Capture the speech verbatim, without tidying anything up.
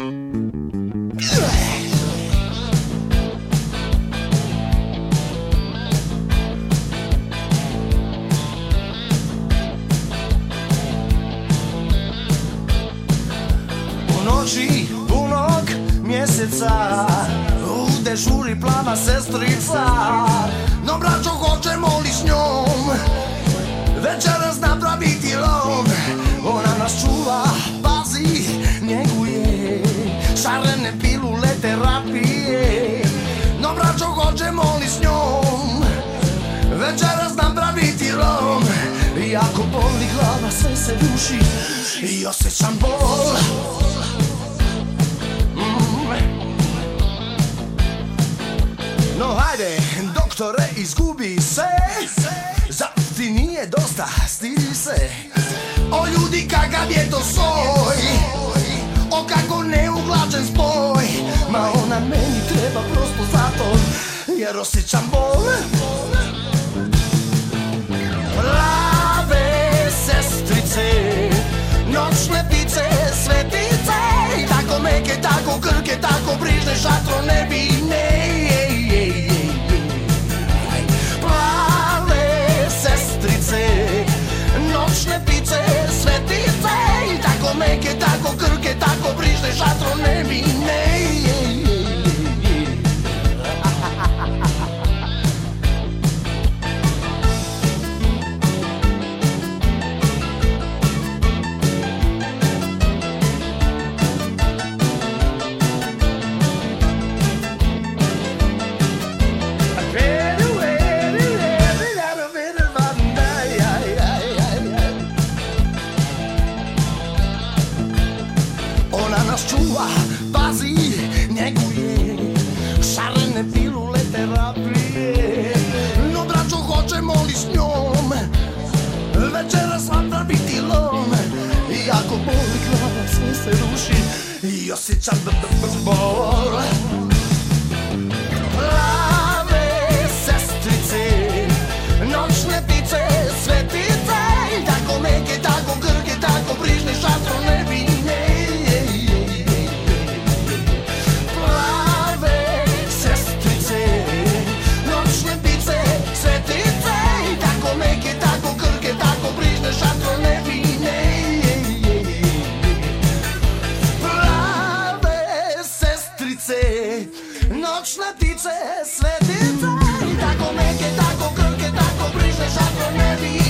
noći punog mjeseca u dežuri plava sestrica. No braćo, hoćemo li s njom večeras napraviti lom? Ona nas čuva, pazi, njeguje, šarene pilule terapije. No braćo, hoćemo li s njom večeras napraviti lom? Iako boli glava, sve se duši i osjećam bol. No hajde, doktore, izgubi se, zar ti nije dosta, stidi se. O ljudi, kakav je to soj, o kako neuglačen spoj. Ma ona meni treba prosto zato, jer osjećam bol. Plave sestrice, noćne ptice, svetice, tako meke, tako krke, tako brižne, šatro nebine. Plave sestrice, noćne ptice, svetice, tako meke, tako krke, tako brižne, šatro nebine. Čuva, pazi, njeguje, šarene pilule terapije. No braćo, hoćemo li s njom večeras napraviti lom? Iako boli glava, sve se ruši i osjećam bol. Plave sestrice, noćne ptice, svetice, tako meke, tako grke, tako brižne, šatro nebine. Šatro nebine. Plave sestrice, noćne ptice, svetice, tako meke, tako krke, tako brižne, šatro nebine.